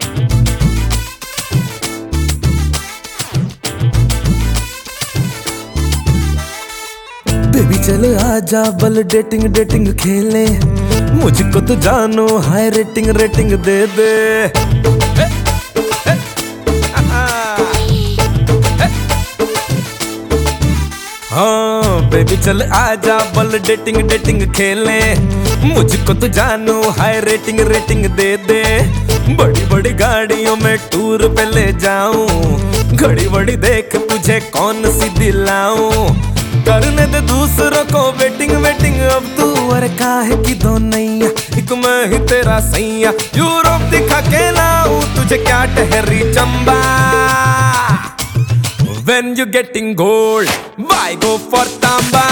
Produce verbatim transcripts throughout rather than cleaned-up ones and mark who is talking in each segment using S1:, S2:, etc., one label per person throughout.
S1: Baby चल आजा बल डेटिंग डेटिंग खेले, मुझको तो जानो हाई रेटिंग रेटिंग दे दे। हाँ बेबी चल आजा बल डेटिंग डेटिंग खेले, मुझको तो जानो हाई रेटिंग रेटिंग दे दे। बड़ी बड़ी गाड़ियों में टूर पे ले जाऊं, घड़ी बड़ी देख तुझे कौन सी दिलाऊं। करने दे दूसरों को वेटिंग वेटिंग, अब तू और काहे की दो नैया, एक मैं ही तेरा सैया। यूरोप दिखा के लाऊं तुझे क्या ठहरी Chamba. When you getting gold, why go for tamba?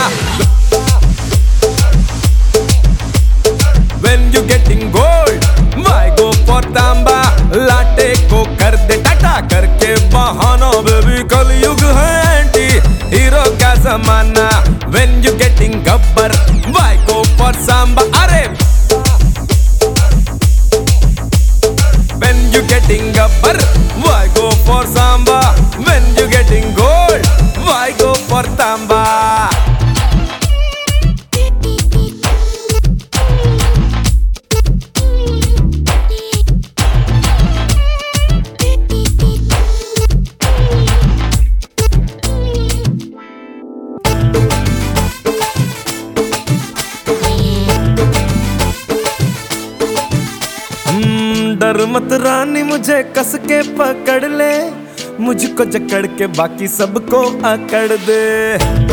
S1: When you getting gold, why go for tamba? लाटे को कर दे टाटा करके बहाना, बेबी कलयुग है एंटी हीरो का जमाना। When you getting Gabbar, why go for samba? अरे When you getting Gabbar, why go for samba? When you getting gold, why go for tamba? डर मत रानी मुझे कस के पकड़ ले, मुझको जकड़ के बाकी सबको अकड़ दे।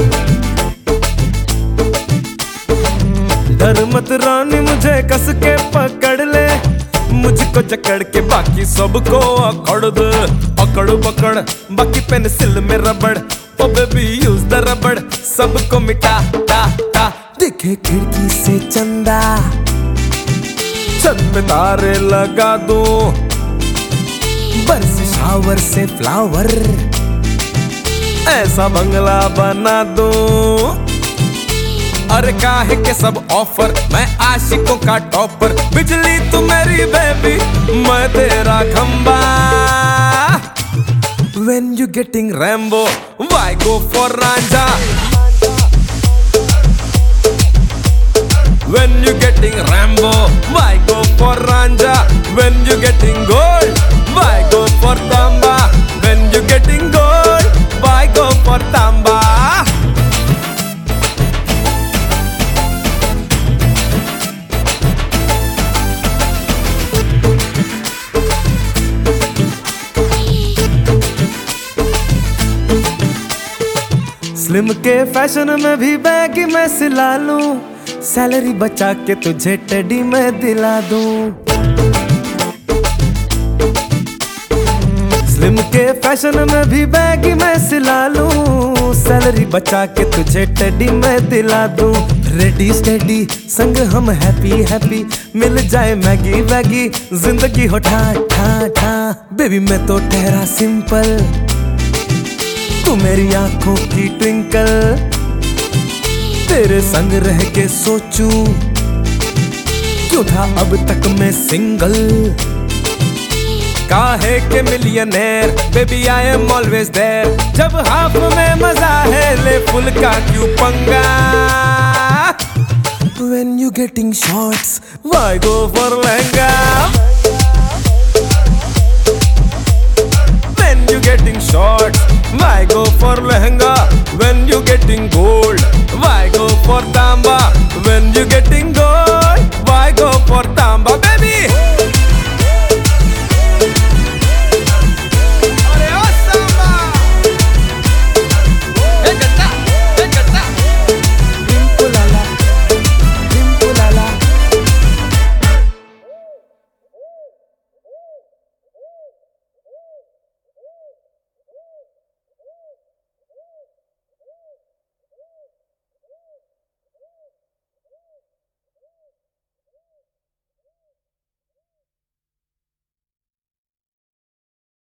S1: डर मत रानी मुझे कस के पकड़ ले, मुझको जकड़ के बाकी सबको अकड़ दे। अकड़ पकड़ बाकी पेंसिल में रबड़, ओ बेबी यूज द रबड़, सबको मिटा टा टा। देखे खिड़की से चंदा, छत पे तारे लगा दूं, बरस शावर से फ्लावर, ऐसा बंगला बना दूं। अरे काहे के सब ऑफर, मैं आशिकों का टॉपर। बिजली तू मेरी बेबी, मैं तेरा खंबा। When you getting Rambo, why go for Ranja? When you getting Rambo, why go for Ranja? When you getting gold, why go for tamba? When you getting gold, why go for tamba? Slim के fashion में भी baggy मैं सिला लूं, salary बचा के तुझे teddy मैं दिला दूं। स्लिम के फैशन में भी बैगी मैं सिला लूं, सैलरी बचा के तुझे टेडी मैं दिला दूं। रेडी स्टेडी संग हम हैप्पी हैप्पी, मिल जाए मैगी वैगी, जिंदगी हो ठा ठा ठा। बेबी मैं तो ठहरा सिंपल, तू मेरी आंखों की ट्विंकल। तेरे संग रह के सोचूं, क्यों था अब तक मैं सिंगल। काहे के millionaire, baby I am always there. जब हाफ में मजा है ले फुल का क्यों पंगा। When you getting shorts, why go for lehenga? When you getting shorts, why go for lehenga? When you getting gold,